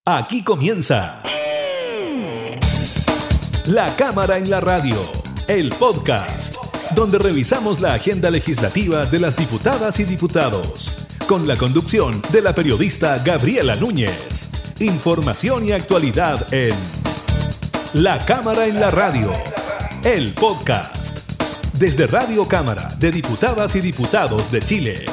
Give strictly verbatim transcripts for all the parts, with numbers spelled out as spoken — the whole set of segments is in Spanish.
Aquí comienza La Cámara en la Radio, el podcast, donde revisamos la agenda legislativa de las diputadas y diputados, con la conducción de la periodista Gabriela Núñez. Información y actualidad en La Cámara en la Radio, el podcast, desde Radio Cámara de Diputadas y Diputados de Chile.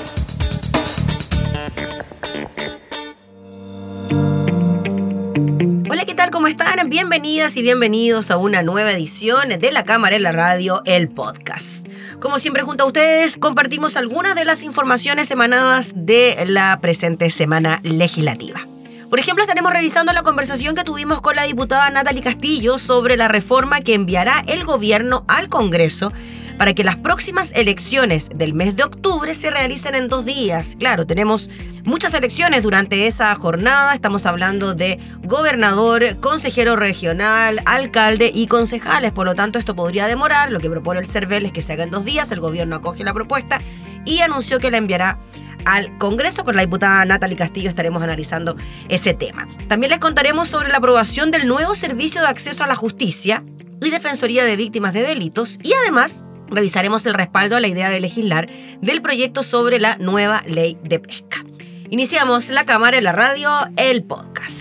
Hola, ¿qué tal? ¿Cómo están? Bienvenidas y bienvenidos a una nueva edición de La Cámara en la Radio, el podcast. Como siempre, junto a ustedes, compartimos algunas de las informaciones emanadas de la presente semana legislativa. Por ejemplo, estaremos revisando la conversación que tuvimos con la diputada Natalie Castillo sobre la reforma que enviará el gobierno al Congreso para que las próximas elecciones del mes de octubre se realicen en dos días. Claro, tenemos muchas elecciones durante esa jornada. Estamos hablando de gobernador, consejero regional, alcalde y concejales. Por lo tanto, esto podría demorar. Lo que propone el CERVEL es que se haga en dos días. El gobierno acoge la propuesta y anunció que la enviará al Congreso. Con la diputada Natalie Castillo estaremos analizando ese tema. También les contaremos sobre la aprobación del nuevo servicio de acceso a la justicia y defensoría de víctimas de delitos, y además revisaremos el respaldo a la idea de legislar del proyecto sobre la nueva ley de pesca. Iniciamos La Cámara en la Radio, el podcast.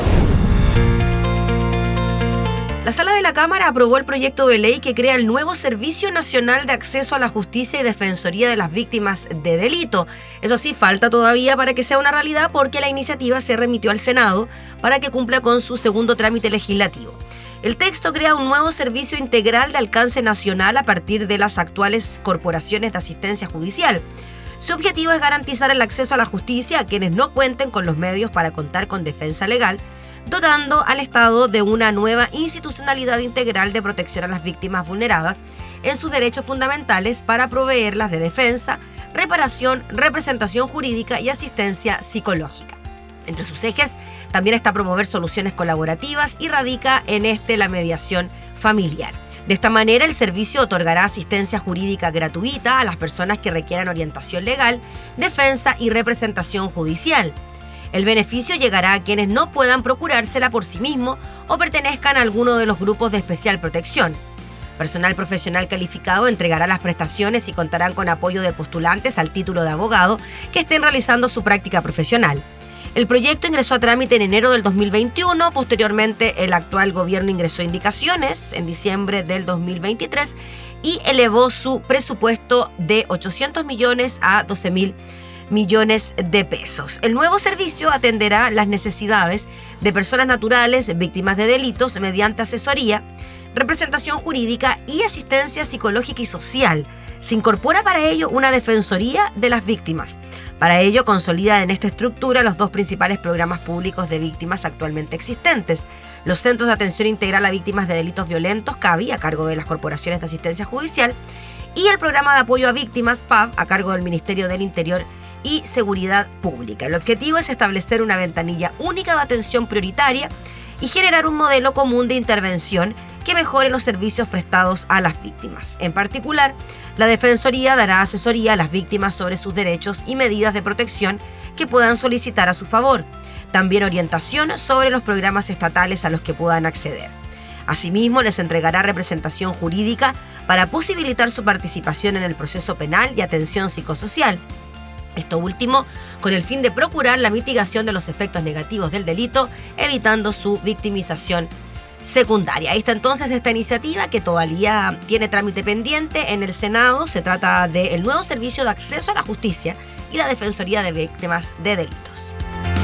La Sala de la Cámara aprobó el proyecto de ley que crea el nuevo Servicio Nacional de Acceso a la Justicia y Defensoría de las Víctimas de Delito. Eso sí, falta todavía para que sea una realidad porque la iniciativa se remitió al Senado para que cumpla con su segundo trámite legislativo. El texto crea un nuevo servicio integral de alcance nacional a partir de las actuales corporaciones de asistencia judicial. Su objetivo es garantizar el acceso a la justicia a quienes no cuenten con los medios para contar con defensa legal, dotando al Estado de una nueva institucionalidad integral de protección a las víctimas vulneradas en sus derechos fundamentales para proveerlas de defensa, reparación, representación jurídica y asistencia psicológica. Entre sus ejes también está promover soluciones colaborativas y radica en este la mediación familiar. De esta manera, el servicio otorgará asistencia jurídica gratuita a las personas que requieran orientación legal, defensa y representación judicial. El beneficio llegará a quienes no puedan procurársela por sí mismos o pertenezcan a alguno de los grupos de especial protección. Personal profesional calificado entregará las prestaciones y contarán con apoyo de postulantes al título de abogado que estén realizando su práctica profesional. El proyecto ingresó a trámite en enero del dos mil veintiuno, posteriormente el actual gobierno ingresó indicaciones en diciembre del dos mil veintitrés y elevó su presupuesto de ochocientos millones a doce mil millones de pesos. El nuevo servicio atenderá las necesidades de personas naturales víctimas de delitos mediante asesoría, representación jurídica y asistencia psicológica y social. Se incorpora para ello una defensoría de las víctimas. Para ello, consolida en esta estructura los dos principales programas públicos de víctimas actualmente existentes: los Centros de Atención Integral a Víctimas de Delitos Violentos, CAVI, a cargo de las Corporaciones de Asistencia Judicial, y el Programa de Apoyo a Víctimas, P A V, a cargo del Ministerio del Interior y Seguridad Pública. El objetivo es establecer una ventanilla única de atención prioritaria y generar un modelo común de intervención que mejore los servicios prestados a las víctimas. En particular, la Defensoría dará asesoría a las víctimas sobre sus derechos y medidas de protección que puedan solicitar a su favor. También orientación sobre los programas estatales a los que puedan acceder. Asimismo, les entregará representación jurídica para posibilitar su participación en el proceso penal y atención psicosocial. Esto último con el fin de procurar la mitigación de los efectos negativos del delito, evitando su victimización secundaria. Ahí está entonces esta iniciativa que todavía tiene trámite pendiente en el Senado. Se trata del nuevo servicio de acceso a la justicia y la defensoría de víctimas de delitos.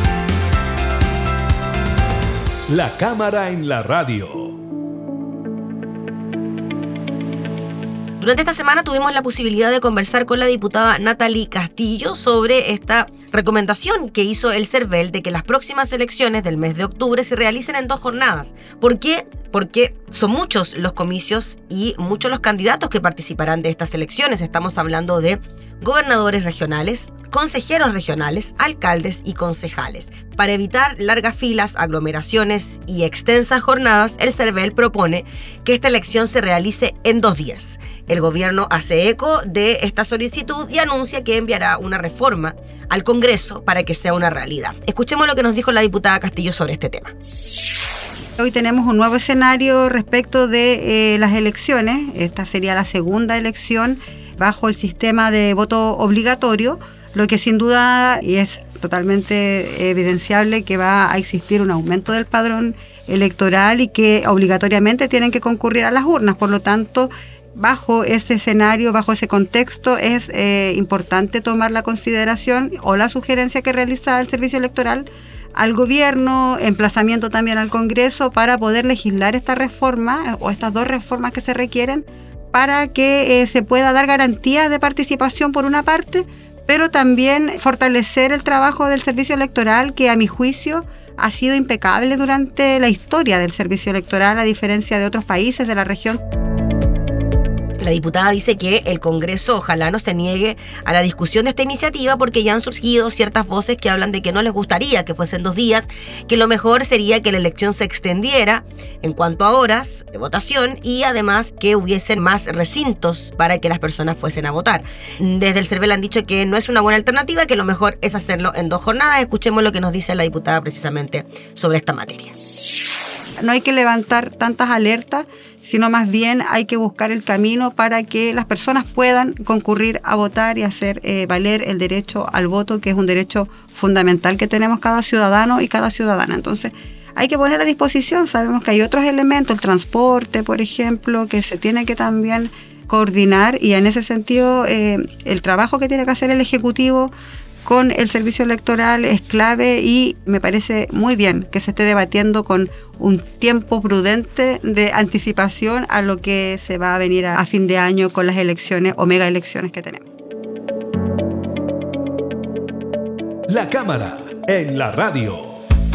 La Cámara en la Radio. Durante esta semana tuvimos la posibilidad de conversar con la diputada Natalie Castillo sobre esta recomendación que hizo el CERVEL de que las próximas elecciones del mes de octubre se realicen en dos jornadas. ¿Por qué? Porque son muchos los comicios y muchos los candidatos que participarán de estas elecciones. Estamos hablando de gobernadores regionales, consejeros regionales, alcaldes y concejales. Para evitar largas filas, aglomeraciones y extensas jornadas, el CERVEL propone que esta elección se realice en dos días. El gobierno hace eco de esta solicitud y anuncia que enviará una reforma al Congreso para que sea una realidad. Escuchemos lo que nos dijo la diputada Castillo sobre este tema. Hoy tenemos un nuevo escenario respecto de eh, las elecciones. Esta sería la segunda elección bajo el sistema de voto obligatorio, lo que sin duda es totalmente evidenciable que va a existir un aumento del padrón electoral y que obligatoriamente tienen que concurrir a las urnas. Por lo tanto, bajo ese escenario, bajo ese contexto, es eh, importante tomar la consideración o la sugerencia que realiza el Servicio Electoral al gobierno, emplazamiento también al Congreso para poder legislar esta reforma o estas dos reformas que se requieren para que eh, se pueda dar garantías de participación por una parte, pero también fortalecer el trabajo del Servicio Electoral, que a mi juicio ha sido impecable durante la historia del Servicio Electoral, a diferencia de otros países de la región. La diputada dice que el Congreso ojalá no se niegue a la discusión de esta iniciativa porque ya han surgido ciertas voces que hablan de que no les gustaría que fuesen dos días, que lo mejor sería que la elección se extendiera en cuanto a horas de votación y además que hubiesen más recintos para que las personas fuesen a votar. Desde el CERVEL han dicho que no es una buena alternativa, que lo mejor es hacerlo en dos jornadas. Escuchemos lo que nos dice la diputada precisamente sobre esta materia. No hay que levantar tantas alertas, sino más bien hay que buscar el camino para que las personas puedan concurrir a votar y hacer eh, valer el derecho al voto, que es un derecho fundamental que tenemos cada ciudadano y cada ciudadana. Entonces, hay que poner a disposición. Sabemos que hay otros elementos, el transporte, por ejemplo, que se tiene que también coordinar, y en ese sentido eh, el trabajo que tiene que hacer el Ejecutivo con el Servicio Electoral es clave, y me parece muy bien que se esté debatiendo con un tiempo prudente de anticipación a lo que se va a venir a, a fin de año con las elecciones o mega elecciones que tenemos. La Cámara en la radio.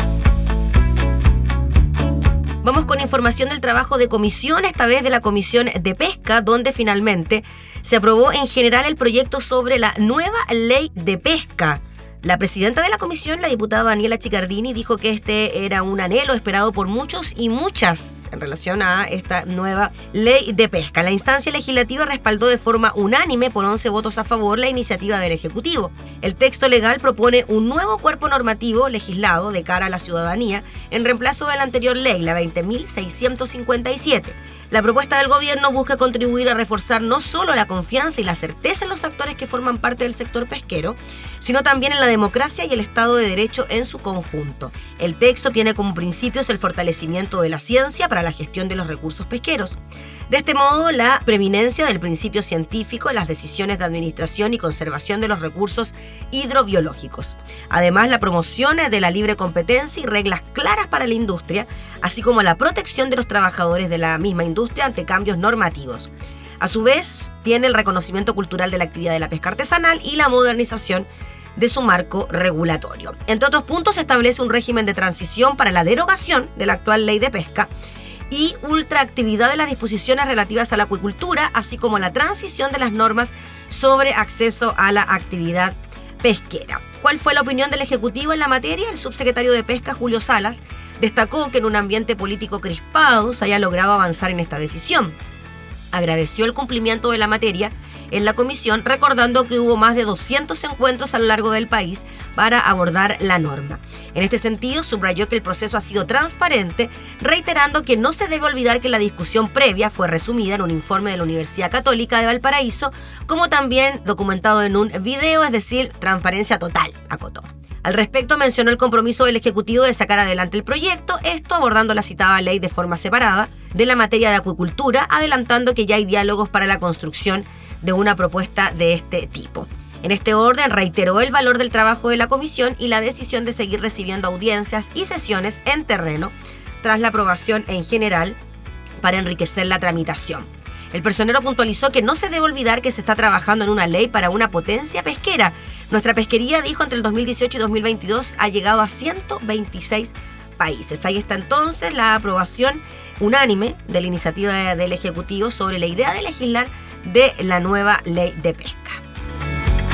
Vamos con información del trabajo de comisión, esta vez de la Comisión de Pesca, donde finalmente se aprobó en general el proyecto sobre la nueva ley de pesca. La presidenta de la comisión, la diputada Daniela Chicardini, dijo que este era un anhelo esperado por muchos y muchas en relación a esta nueva ley de pesca. La instancia legislativa respaldó de forma unánime, por once votos a favor, la iniciativa del Ejecutivo. El texto legal propone un nuevo cuerpo normativo legislado de cara a la ciudadanía en reemplazo de la anterior ley, la veinte mil seiscientos cincuenta y siete. La propuesta del gobierno busca contribuir a reforzar no solo la confianza y la certeza en los actores que forman parte del sector pesquero, sino también en la democracia y el Estado de Derecho en su conjunto. El texto tiene como principios el fortalecimiento de la ciencia para la gestión de los recursos pesqueros. De este modo, la preeminencia del principio científico en las decisiones de administración y conservación de los recursos hidrobiológicos. Además, la promoción de la libre competencia y reglas claras para la industria, así como la protección de los trabajadores de la misma industria ante cambios normativos. A su vez, tiene el reconocimiento cultural de la actividad de la pesca artesanal y la modernización de su marco regulatorio. Entre otros puntos, se establece un régimen de transición para la derogación de la actual ley de pesca y ultraactividad de las disposiciones relativas a la acuicultura, así como la transición de las normas sobre acceso a la actividad pesquera. ¿Cuál fue la opinión del Ejecutivo en la materia? El subsecretario de Pesca, Julio Salas, destacó que en un ambiente político crispado se haya logrado avanzar en esta decisión. Agradeció el cumplimiento de la materia en la comisión, recordando que hubo más de doscientos encuentros a lo largo del país para abordar la norma. En este sentido, subrayó que el proceso ha sido transparente, reiterando que no se debe olvidar que la discusión previa fue resumida en un informe de la Universidad Católica de Valparaíso, como también documentado en un video, es decir, transparencia total, acotó. Al respecto, mencionó el compromiso del Ejecutivo de sacar adelante el proyecto, esto abordando la citada ley de forma separada de la materia de acuicultura, adelantando que ya hay diálogos para la construcción de una propuesta de este tipo. En este orden, reiteró el valor del trabajo de la comisión y la decisión de seguir recibiendo audiencias y sesiones en terreno tras la aprobación en general para enriquecer la tramitación. El personero puntualizó que no se debe olvidar que se está trabajando en una ley para una potencia pesquera. Nuestra pesquería, dijo, entre el dos mil dieciocho y dos mil veintidós ha llegado a ciento veintiséis países. Ahí está entonces la aprobación unánime de la iniciativa del Ejecutivo sobre la idea de legislar de la nueva ley de pesca.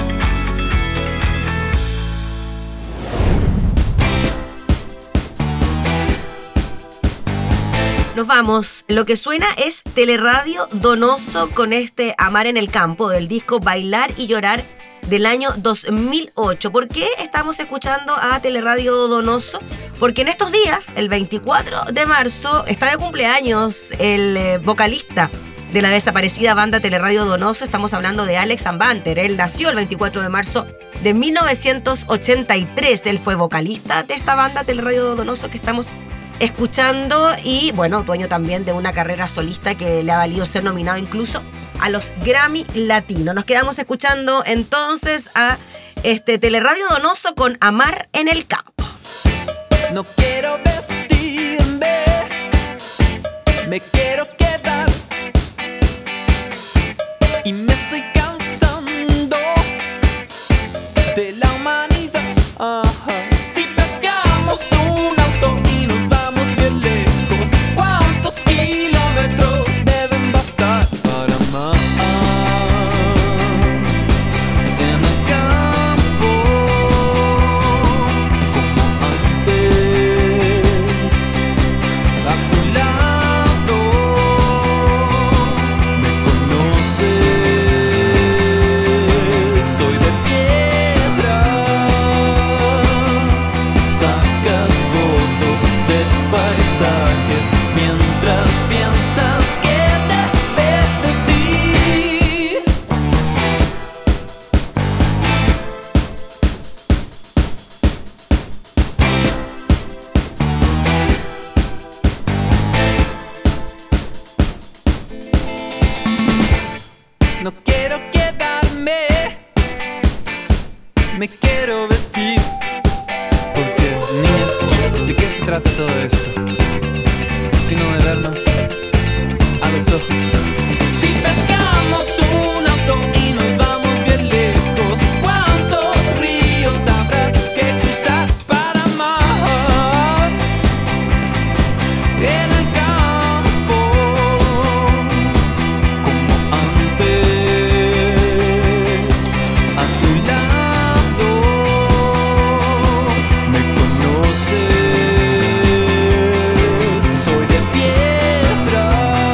Nos vamos. Lo que suena es Teleradio Donoso con este Amar en el Campo del disco Bailar y Llorar del año dos mil ocho. ¿Por qué estamos escuchando a Teleradio Donoso? Porque en estos días, el veinticuatro de marzo, está de cumpleaños el eh, vocalista de la desaparecida banda Teleradio Donoso. Estamos hablando de Alex Anbanter. Él nació el veinticuatro de marzo de mil novecientos ochenta y tres. Él fue vocalista de esta banda Teleradio Donoso que estamos escuchando y, bueno, dueño también de una carrera solista que le ha valido ser nominado incluso a los Grammy Latino. Nos quedamos escuchando entonces a este Teleradio Donoso con Amar en el Campo. No quiero vestirme, me quiero quedar y me estoy cansando de la humanidad. Ajá. Si pescamos un auto y nos vamos bien lejos, ¿cuántos kilómetros deben bastar para amar en el campo como antes? A su lado me conoces, soy de piedra, sacas fotos de paisajes mientras piensas que debes decir. No quiero quedarme, me quiero vestir. Porque, niña, ¿de qué se trata todo esto? Sino de vernos a los ojos. Si pescamos un auto y nos vamos bien lejos, ¿cuántos ríos habrá que cruzar para amar en el campo como antes? A tu lado me conoces, soy de piedra,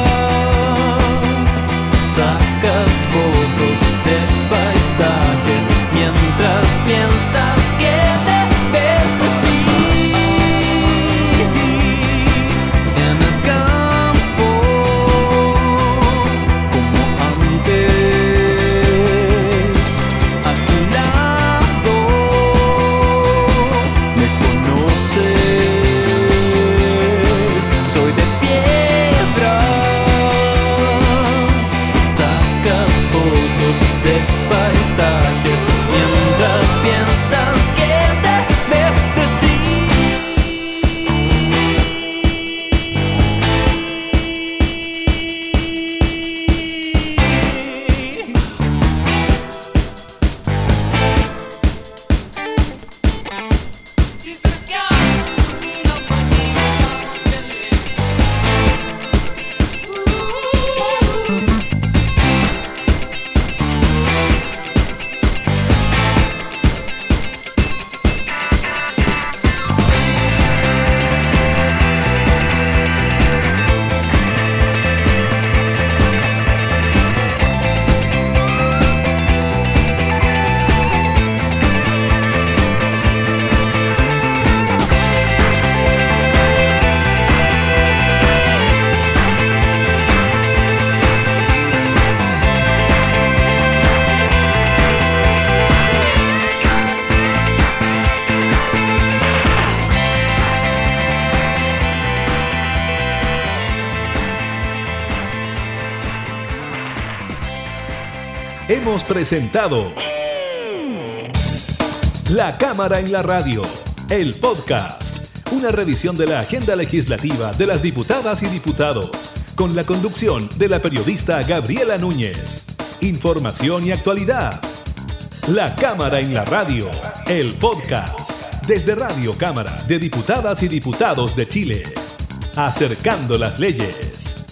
sacas fotos de paisajes mientras piensas que debes decir. En el campo como antes, a tu lado me conoces, soy de piedra, sacas fotos de paisajes mientras piensas que debes decir. Hemos presentado La Cámara en la Radio, el podcast, una revisión de la agenda legislativa de las diputadas y diputados, con la conducción de la periodista Gabriela Núñez. Información y actualidad. La Cámara en la Radio, el podcast, desde Radio Cámara de Diputadas y Diputados de Chile, acercando las leyes.